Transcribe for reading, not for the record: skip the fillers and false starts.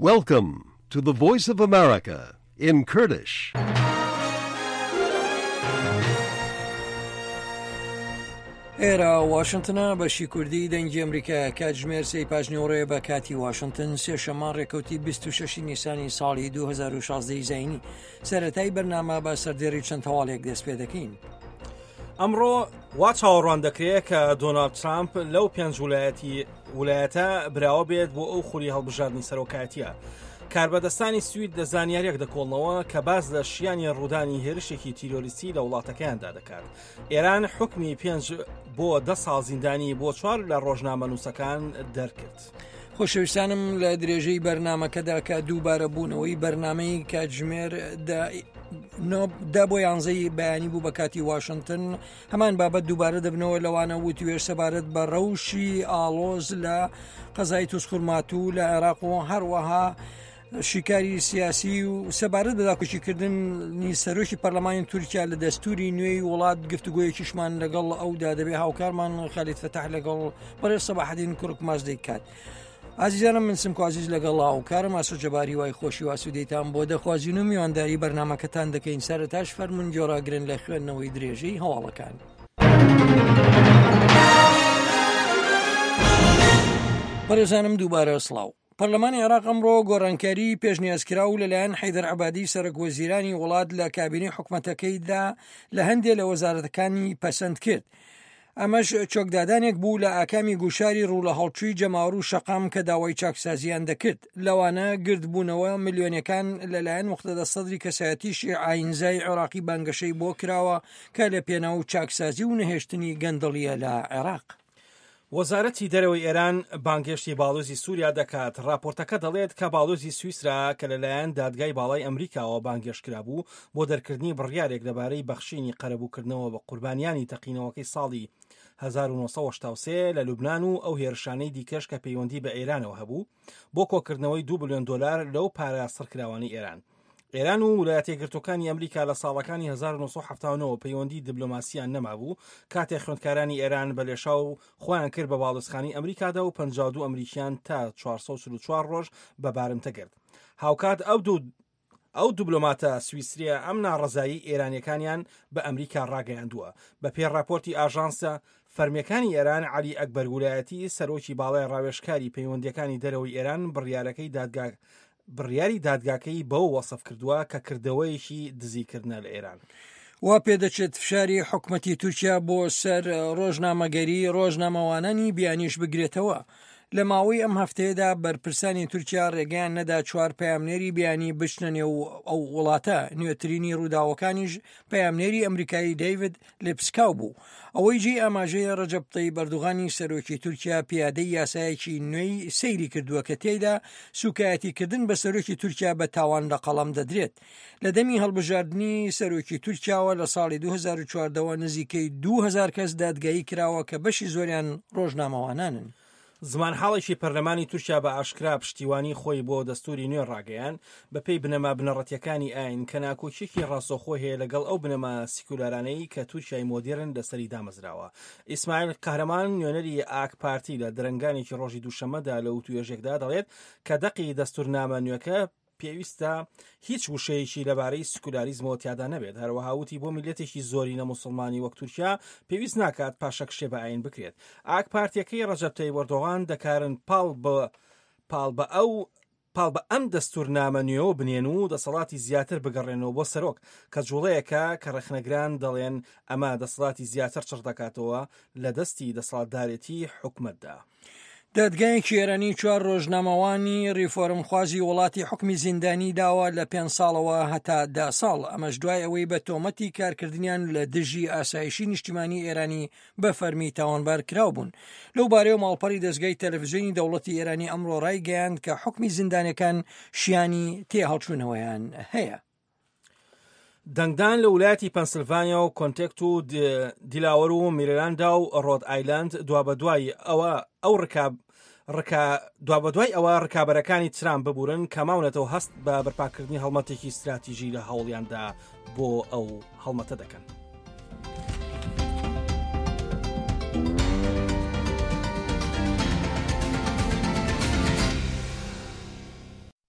Welcome to the Voice of America in Kurdish. ئێرە واشنتنە بەشی کوردی دەنگی ئەمریکا کاتژمێر سەی پاژنیۆڕێ بە کاتی واشنتن سێشەمان ڕێکەوتی 26 نیسانی ساڵی 2016 زینی سەرەتای بەرنامە بە سەردێڕی چەند هەواڵێک دەست پێ دەکەین. ئەمڕۆ وا چاوەڕوان دەکرێت کە دۆنالد ترامپ لەو پێنج ویلایەتە براوە بێت بۆ ئەو خوری هەڵبژاردننی سەرۆکایەتیە. کاربەدەستانی سوید لە زانیاریەک دەکۆڵنەوە کە باز لە شیانی ڕوودانی هێرشێکی تیرۆریستی لە وڵاتەکەیاندا دەکات. ئێران حکمی 5 بۆ 10 ساڵ زیندانی بۆ 4 لە ڕۆژنامە نووسەکان دەرکرد. خۆشەویستانم لە درێژەی بەرنمەکەدا کە دووبارە بوونەوەی بەرنمەی کاتژمێر دا بۆ 11 بەیانی بوو بە کاتی واشنتن هەمان بابەت دووبارە دەبنەوە لەوانە وتوێر سەبارەت بە ڕەوشی ئاڵۆز لە قەزای توسخورماتوو لە عێراق و هەروەها شیکاری سیاسی و سەبارەت بە داکۆچیکردنی سەرۆکی پەرلەمانی تورکیا لە دەستوری نوێی وڵات گفتوگۆیەکیشمان لەگەڵ ئەودا دەبێ هاوکارمان خالید فتح لەگەڵ بەڕێز سەباحەدین کوڕک ماچ دەیکات. عزیزانم من سمکۆ عزیز لەگەڵ هاوکارم ئاسۆ جەباری وای خۆشی واسوودەیتان بۆ دەخوازیین و میوانداری بەرنمەکەتان دەکەین. سەرەتاش فەرمون جۆراگرن لە خوێندنەوەی درێژەی هەواڵەکان. بەڕێزانم دووبارە سڵاو. پەرلەمانی عێراق ئەمڕۆ گۆڕانکاری پێشنیازکرا و لەلایەن حەیدەر عەبادی سەرۆک وەزیرانی وڵات لە کابینەی حکومەتەکەیدا لە هەندێک لە وەزارەتەکانی پەسەند کرد. ئەمەش چۆکدادانێک بوو لە ئاکامی گوشاری ڕوو لە هەڵچووی جەماوەر و شەقام کە داوای چاکسازیان دەکرد. لەوانە گردبوونەوە ملیۆنیەکان لەلایەن مختەدە سەدری کەسایەتیشی ئاینزای عێراقی بانگەشەی بۆ کراوە کە لە پێناو چاکسازی و نەهێشتنی گەندەڵیە لە عێراق. وەزارەتی دەرەوەی ئێران بانگێشتی باڵۆزی سووریا دەکات. راپۆرتەکە دەڵێت کە باڵۆزی سویسرا کە لەلایەن دادگای باڵای ئەمریکاوە بانگێشکرا بوو بۆ دەرکردنی بڕیارێک لەبارەی بەخشینی قەرەبووکردنەوە بە قوربانیانی تەقینەوەکەی ساڵی 1973 لە لوبنان و ئەو هێرشانەی دیکەش کە پەیوەندی بە ئێرانەوە هەبوو بۆ کۆکردنەوەی 2 بلیۆن دلار لەو پارە سڕکراوانی ئێران. ئێران و ویلایەتە یەکگرتووەکانی ئەمریکا لە ساڵەکانی 1970 پەیوەندی دیبلۆماسیان نەمابوو کاتێک خوێندکارانی ئێران بە لێشاو خۆیان کرد بە باڵوسخانی ئەمریکادا و 52 ئەمریکیان تا 444 ڕۆژ بە بارمتە کرد. هاوکات ئەو دیبلۆماتە سویسریە ئەم ناڕەزایی ئێرانیەکانیان بە ئەمریکا ڕاگەیاندووە. بە پێی راپۆرتی ئاژانسە فەرمیەکانی ئێران عەلی ئەکبەر ویلایەتی سەرۆکی باڵای ڕاوێژکاری پەیوەندیەکانی دەرەوەی ئێران بڕیاری دادگاکەی بەو وەسف کردووە کە کردەوەیەکی دزیکردنە لە ئێران. وا پێدەچێت فشاری حکومەتی تورکیا بۆ سەر ڕۆژنامەگەری ڕۆژنامەوانانی بیانیش بگرێتەوە. لە ماوەی ئەم هەفتەیەدا بەرپرسانی تورکیا ڕێگەیان نەدا 4 پەیامنێری بیانی بچنە نێو ئەو وڵاتە. نوێترینی ڕووداوەکانیش پەیامنێری ئەمریکایی دەیڤید لیپسکاو بوو. ئەوەی جێی ئاماژەیە ڕەجەب تەیب ئەردوغانی سەرۆکی تورکیا پیادەی یاسایەکی نوێی سەیری کردووە کە تێیدا سوکایەتیکردن بە سەرۆکی تورکیا بە تاوان لە قەڵەم دەدرێت. لە دەمی هەڵبژاردننی سەرۆکی تورکیاوە لە ساڵی 2014 نزیکەی 2000 کەس دادگایی کراوە کە بەشی زۆریان ڕۆژنامەوانانن. زمان حاڵێکی پەرلەمانی تورکیا بە ئاشکرا پشتیوانی خۆی بۆ دەستوری نوێ ڕاگەیان بەپێی بنەما بنەڕەتیەکانی ئاین کە ناکۆچێکی ڕاستەوخۆ هەیە لەگەڵ ئەو بنەما سیکولارانەی کە تورکیای مۆدێرن لەسەری دامەزراوە. ئیسماعیل قەهرەمان نوێنەری ئاک پارتی لە درەنگانێکی ڕۆژی دووشەمەدا لە وتوێژێکدا دەڵێت کە دەقی دەستورنامە نوێەکە پێویستە هیچ وشەیەکی لەبارەی سکولاریزمەوە تیادا نەبێت. هەروەها وتی بۆ میلەتێکی زۆری نەموسڵمانی وەک تورکیا پێویست ناکات پاشە کشێ بە ئاین بکرێت. ئاک پارتیەکەی ڕەجەب تەیب ئەردۆغان دەکارن پاڵ بە ئەم دەستورنامە نوێەوە بنێن و دەسەڵاتی زیاتر بگەڕێنەوە بۆ سەرۆک کە جوڵەیەکە کە ڕێخنەگران دەڵێن ئەمە دەسەڵاتی زیاتر چڕ دەکاتەوە لە دەستی دەسەڵاتدارێتی حکومەتدا. دادگایەکی ئێرانی 4 ڕۆژنامەوانی ریفۆرمخوازی وڵاتی حکمی زیندانی داوە لە 5 ساڵەوە هەتا 10 ساڵ. ئەمەش دوای ئەوەی بە تۆمەتی کارکردنیان لە دژی ئاسایشی نیشتیمانی ئێرانی بە فەرمی تاوانبار کراو بوون. لەو بارەیە ماڵپەڕی دەستگای تەلەڤیزیۆنی دەوڵەتی ئێرانی ئەمڕۆ ڕایگەیاند کە حکمی زیندانەکان شیانی تێ هەڵچوونەوەیان هەیە. دەنگدان لە ویلایەتی پەنسیلڤانیا و کۆنتێکت و دیلاوەر و میرلاندا و ڕۆد ئایلند دوابەدوای ئەوە ڕکابەرەکانی ترامپ ببورن کە ماونەتەوە هەست بە بەرپاکردنی هەڵمەتێکی استراتیژی لە هەوڵیاندا بۆ ئەو هەڵمەتە دەکەن.